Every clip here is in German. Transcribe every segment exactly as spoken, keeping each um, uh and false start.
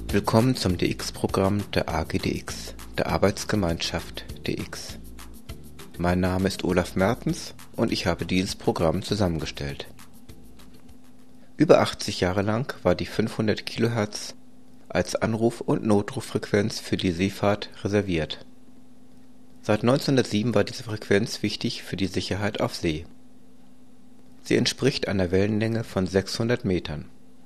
Willkommen zum D X-Programm der A G D X, der Arbeitsgemeinschaft D X. Mein Name ist Olaf Mertens und ich habe dieses Programm zusammengestellt. Über achtzig Jahre lang war die fünfhundert Kilohertz als Anruf- und Notruf-Frequenz für die Seefahrt reserviert. Seit neunzehnhundertsieben war diese Frequenz wichtig für die Sicherheit auf See. Sie entspricht einer Wellenlänge von sechshundert Metern.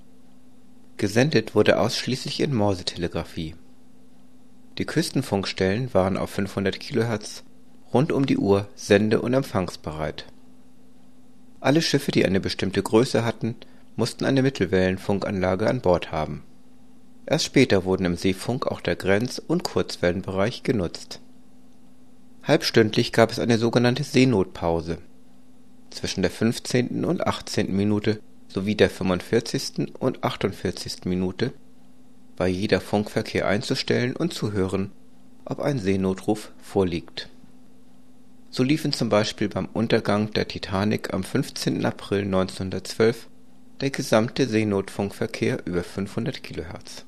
Gesendet wurde ausschließlich in Morsetelegrafie. Die Küstenfunkstellen waren auf fünfhundert Kilohertz rund um die Uhr sende- und empfangsbereit. Alle Schiffe, die eine bestimmte Größe hatten, mussten eine Mittelwellenfunkanlage an Bord haben. Erst später wurden im Seefunk auch der Grenz- und Kurzwellenbereich genutzt. Halbstündlich gab es eine sogenannte Seenotpause zwischen der fünfzehnten und achtzehnten Minute sowie der fünfundvierzigsten und achtundvierzigsten Minute war jeder Funkverkehr einzustellen und zu hören, ob ein Seenotruf vorliegt. So liefen zum Beispiel beim Untergang der Titanic am fünfzehnten April neunzehnhundertzwölf der gesamte Seenotfunkverkehr über fünfhundert Kilohertz.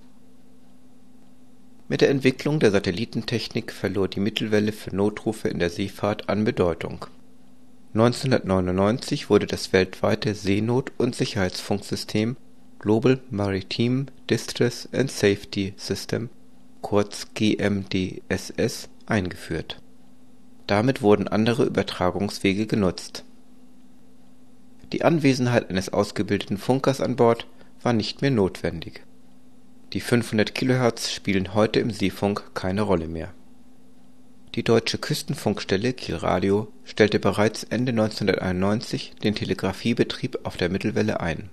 Mit der Entwicklung der Satellitentechnik verlor die Mittelwelle für Notrufe in der Seefahrt an Bedeutung. neunzehnhundertneunundneunzig wurde das weltweite Seenot- und Sicherheitsfunksystem Global Maritime Distress and Safety System, kurz G M D S S, eingeführt. Damit wurden andere Übertragungswege genutzt. Die Anwesenheit eines ausgebildeten Funkers an Bord war nicht mehr notwendig. Die fünfhundert Kilohertz spielen heute im Seefunk keine Rolle mehr. Die deutsche Küstenfunkstelle Kiel Radio stellte bereits Ende neunzehnhunderteinundneunzig den Telegrafiebetrieb auf der Mittelwelle ein.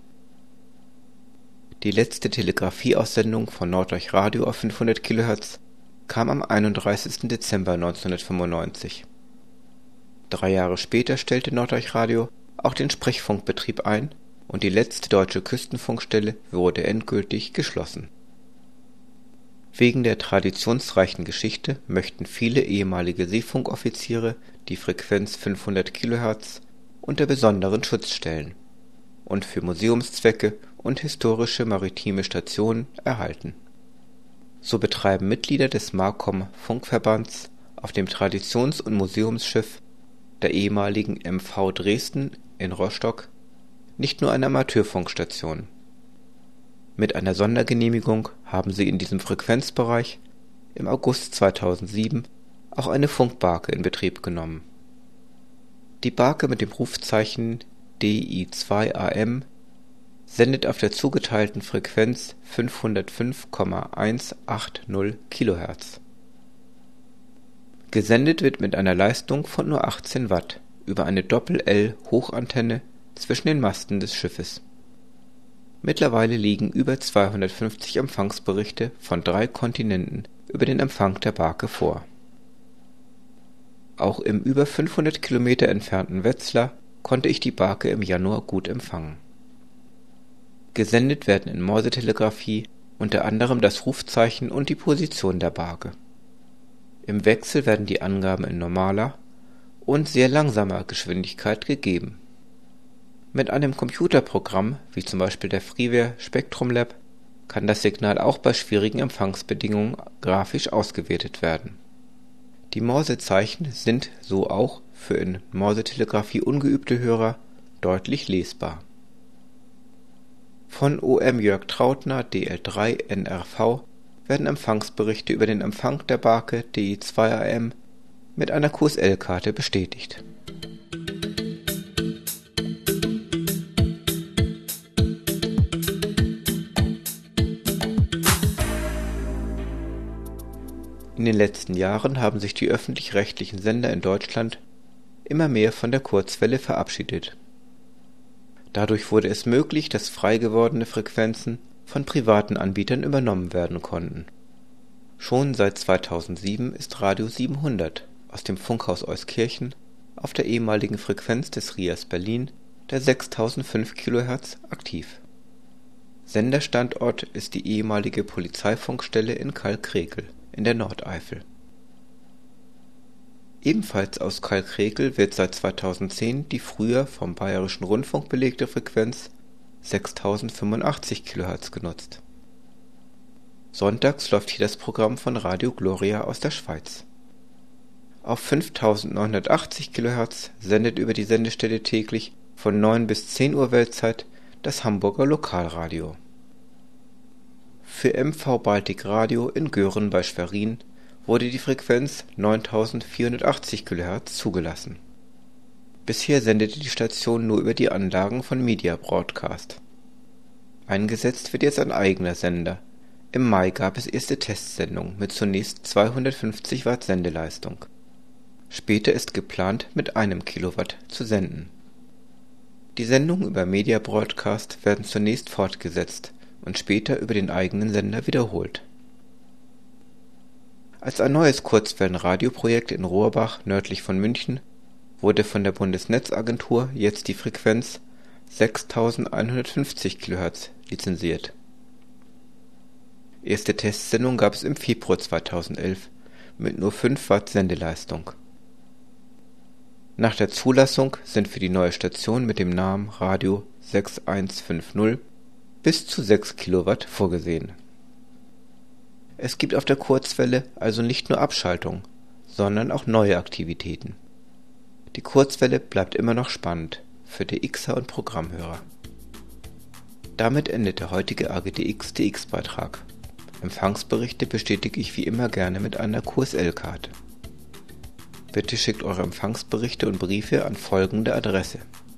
Die letzte Telegrafieaussendung von Norddeutsch Radio auf fünfhundert Kilohertz kam am einunddreißigsten Dezember neunzehnhundertfünfundneunzig. Drei Jahre später stellte Norddeutsch Radio auch den Sprechfunkbetrieb ein und die letzte deutsche Küstenfunkstelle wurde endgültig geschlossen. Wegen der traditionsreichen Geschichte möchten viele ehemalige Seefunkoffiziere die Frequenz fünfhundert Kilohertz unter besonderen Schutz stellen und für Museumszwecke und historische maritime Stationen erhalten. So betreiben Mitglieder des MARCOM-Funkverbands auf dem Traditions- und Museumsschiff der ehemaligen M V Dresden in Rostock nicht nur eine Amateurfunkstation. Mit einer Sondergenehmigung haben sie in diesem Frequenzbereich im August zweitausendsieben auch eine Funkbarke in Betrieb genommen. Die Barke mit dem Rufzeichen D I zwei A M sendet auf der zugeteilten Frequenz fünfhundertfünf Komma hundertachtzig Kilohertz. Gesendet wird mit einer Leistung von nur achtzehn Watt über eine Doppel-L-Hochantenne zwischen den Masten des Schiffes. Mittlerweile liegen über zweihundertfünfzig Empfangsberichte von drei Kontinenten über den Empfang der Barke vor. Auch im über fünfhundert Kilometer entfernten Wetzlar konnte ich die Barke im Januar gut empfangen. Gesendet werden in Morsetelegrafie unter anderem das Rufzeichen und die Position der Barke. Im Wechsel werden die Angaben in normaler und sehr langsamer Geschwindigkeit gegeben. Mit einem Computerprogramm, wie zum Beispiel der Freeware Spectrum Lab, kann das Signal auch bei schwierigen Empfangsbedingungen grafisch ausgewertet werden. Die Morsezeichen sind so auch für in Morsetelegrafie ungeübte Hörer deutlich lesbar. Von O M Jörg Trautner D L drei N R V werden Empfangsberichte über den Empfang der Barke D I zwei A M mit einer Q S L-Karte bestätigt. In den letzten Jahren haben sich die öffentlich-rechtlichen Sender in Deutschland immer mehr von der Kurzwelle verabschiedet. Dadurch wurde es möglich, dass frei gewordene Frequenzen von privaten Anbietern übernommen werden konnten. Schon seit zweitausendsieben ist Radio siebenhundert aus dem Funkhaus Euskirchen auf der ehemaligen Frequenz des R I A S Berlin, der sechstausendfünf Kilohertz, aktiv. Senderstandort ist die ehemalige Polizeifunkstelle in Kalkrekel in der Nordeifel. Ebenfalls aus Kalkrekel wird seit zweitausendzehn die früher vom Bayerischen Rundfunk belegte Frequenz sechstausendfünfundachtzig Kilohertz genutzt. Sonntags läuft hier das Programm von Radio Gloria aus der Schweiz. Auf fünftausendneunhundertachtzig Kilohertz sendet über die Sendestelle täglich von neun bis zehn Uhr Weltzeit das Hamburger Lokalradio. Für M V Baltic Radio in Göhren bei Schwerin wurde die Frequenz neuntausendvierhundertachtzig Kilohertz zugelassen. Bisher sendete die Station nur über die Anlagen von Media Broadcast. Eingesetzt wird jetzt ein eigener Sender. Im Mai gab es erste Testsendungen mit zunächst zweihundertfünfzig Watt Sendeleistung. Später ist geplant, mit einem Kilowatt zu senden. Die Sendungen über Media Broadcast werden zunächst fortgesetzt und später über den eigenen Sender wiederholt. Als ein neues Kurzwellen-Radioprojekt in Rohrbach nördlich von München wurde von der Bundesnetzagentur jetzt die Frequenz sechstausendeinhundertfünfzig Kilohertz lizenziert. Erste Testsendung gab es im Februar zweitausendelf mit nur fünf Watt Sendeleistung. Nach der Zulassung sind für die neue Station mit dem Namen Radio sechs eins fünf null bis zu sechs Kilowatt vorgesehen. Es gibt auf der Kurzwelle also nicht nur Abschaltung, sondern auch neue Aktivitäten. Die Kurzwelle bleibt immer noch spannend für D Xer und Programmhörer. Damit endet der heutige A G D X D X-Beitrag. Empfangsberichte bestätige ich wie immer gerne mit einer Q S L-Karte. Bitte schickt eure Empfangsberichte und Briefe an folgende Adresse: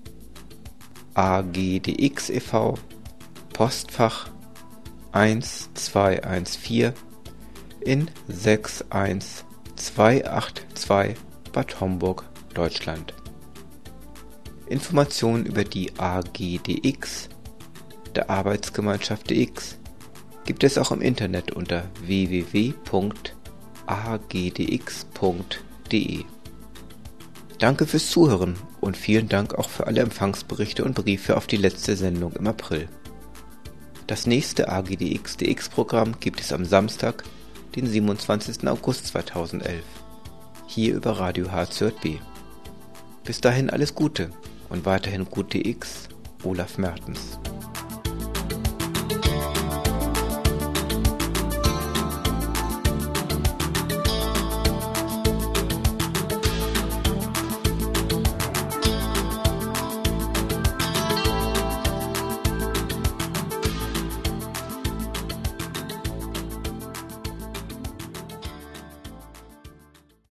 A G D X e V, Postfach eins zwei eins vier in sechs eins zwei acht zwei Bad Homburg, Deutschland. Informationen über die A G D X, der Arbeitsgemeinschaft D X, gibt es auch im Internet unter w w w punkt a g d x punkt d e. Danke fürs Zuhören und vielen Dank auch für alle Empfangsberichte und Briefe auf die letzte Sendung im April. Das nächste A G D X D X-Programm gibt es am Samstag, den siebenundzwanzigsten August zweitausendelf, hier über Radio H Z B. Bis dahin alles Gute und weiterhin gut D X, Olaf Mertens.